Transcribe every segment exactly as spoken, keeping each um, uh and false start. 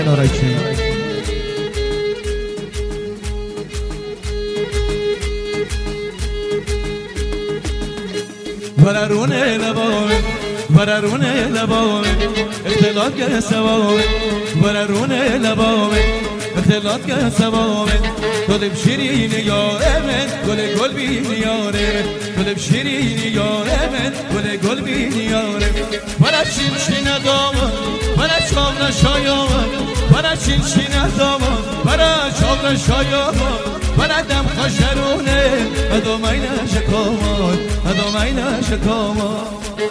نارکی بررونه لبامه بررونه لبامه اختلاط که سوامه بررونه لبامه اختلاط که سوامه گل شیرین یاره من گل گل بین یاره گل شیرین یاره من گل گل بین یاره برا چین چین دامن برا چاقل شایان برا چین چین دامن برا چاقل شایان برا دم خشرونه ادامین شکامان ادامین شکامان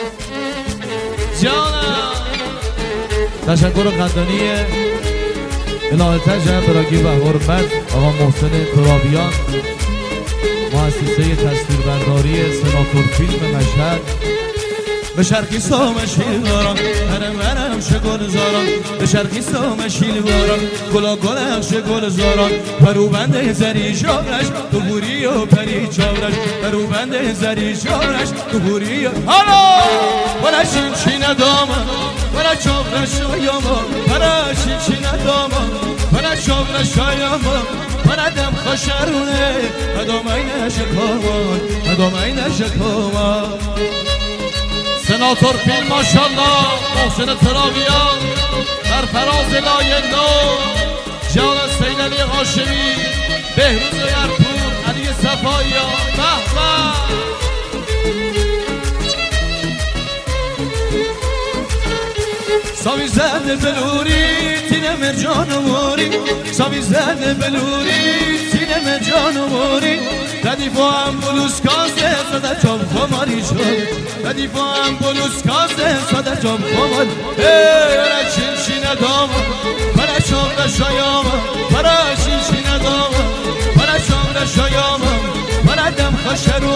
جانم. تشکر قدردانی الهه تجربه براگی و حرمت آقا محسن ترابیان، مؤسسه تصویربرداری سناتور فیلم مشهد. به شرقی سامشیل باران هرم هرم شگل زاران به شرقی سامشیل باران گلا گلخش گل زاران پروبند زری شارش تو بوری و پری چارش پروبند زری شارش تو بوری حالا برا شین شین دامان برا چاقل شایامان برا شین شین دامان برا چاقل شایامان برا دم خشرونه ادامین شکامان ادامین شکامان. سناتور فیلم ماشالله محسن ترابیان در فراز لایندو جان سیدعلی هاشمی بهروز یرپور علی صفاییان به به. ساوی زده بلوری تینه مرجان و موری ساوی زده بلوری تینه مرجان و موری ردیف و هم بلوز کازه ساده جام خماری شد ردیف و هم بلوز کازه ساده جام خماری ای برا چین چین داما برا چاقل شایاما برا چین چین داما برا چاقل شایاما برا دم خشرو